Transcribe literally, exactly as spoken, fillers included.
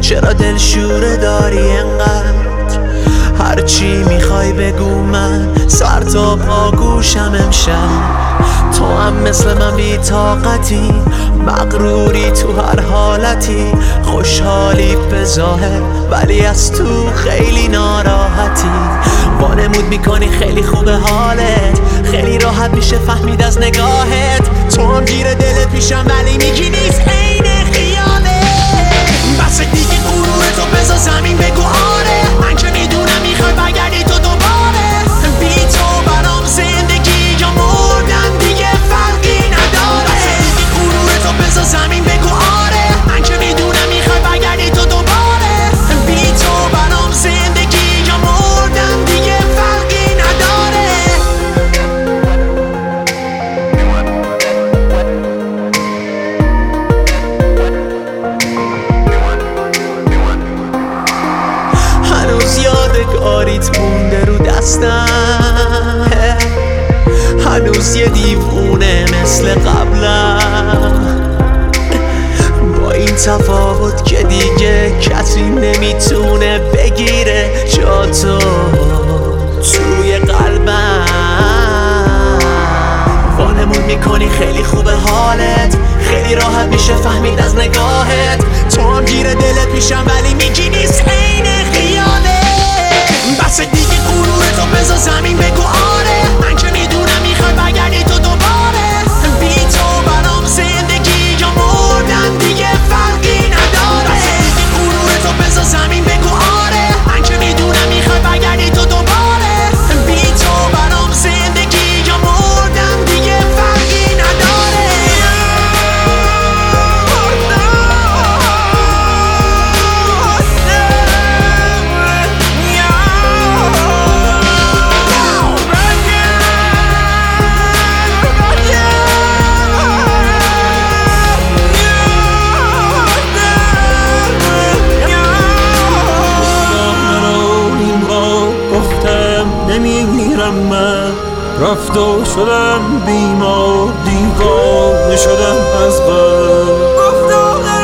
چرا دلشوره داری انقدر؟ هرچی میخوای بگو من سر تا پا گوشم امشب. تو هم مثل من بی طاقتی، مغروری تو هر حالتی، خوشحالی به ظاهر ولی از تو خیلی ناراحتی. وانمود میکنی خیلی خوبه حالت، خیلی راحت میشه فهمید از نگاهت. تو هم گیر دلت میشم ولی میگی نیست عین خیالت. بس دیگه غرور تو بذار زمین بگو آره، من که میدونم میخوای برگردی تو دوباره. بی تو برام زندگی یا مردن دیگه فرقی نداره. بس دیگه غرور تو بذار زمین بگو آره، من که میدونم میخوای برگردی تو دوباره. بی تو برام زندگی یا مردن دیگه فرقی نداره. هنوز یادگاریت مونده رو دستم، هنوز یه دیوونه مثل قبلم، با این تفاوت که دیگه کسی نمیتونه بگیره جاتو توی قلبم. وانمود میکنی خیلی خوبه حالت، خیلی راحت میشه فهمید از نگاهت. تو هم گیر دلت میشم ولی میگی نیست عین خیالت. بس دیگه غرور تو بذار زمین بگو آره، من که میدونم میخوای برگردی تو دوباره. بی تو برام زندگی یا مردن دیگه فرقی نداره. بس دیگه غرور تو بذار زمین بگو آره، من که میدونم میخوای برگردی تو دوباره. بی تو برام زندگی یا مردن دیگه فرقی نداره. نمیمیرم من، رفت و شدم بیمار، دیوانه شدم از بر.